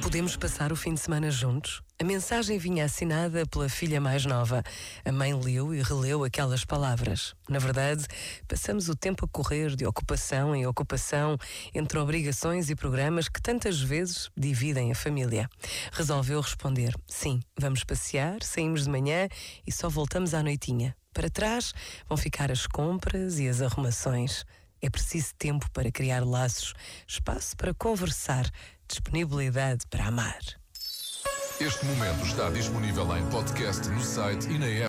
Podemos passar o fim de semana juntos? A mensagem vinha assinada pela filha mais nova. A mãe leu e releu aquelas palavras. Na verdade, passamos o tempo a correr de ocupação em ocupação, entre obrigações e programas que tantas vezes dividem a família. Resolveu responder: sim, vamos passear, saímos de manhã e só voltamos à noitinha. Para trás vão ficar as compras e as arrumações. É preciso tempo para criar laços, espaço para conversar, disponibilidade para amar. Este momento está disponível em podcast no site e na app.